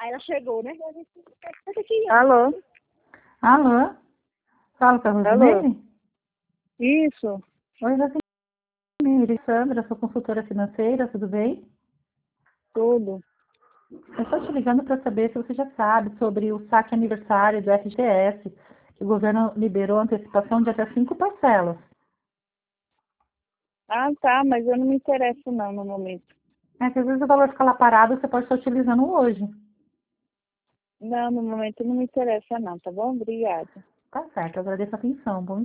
Aí ela chegou, né? Alô? Alô? Fala com a Rosemary? Isso. Oi, Rosemary. Sandra, sou consultora financeira, tudo bem? Tudo. Eu estou te ligando para saber se você já sabe sobre o saque aniversário do FGTS, que o governo liberou antecipação de até 5 parcelas. Ah, tá, mas eu não me interesso não no momento. É que às vezes o valor fica lá parado, você pode estar utilizando hoje. Não, no momento não me interessa não, tá bom? Obrigada. Tá certo, eu agradeço a atenção. Bom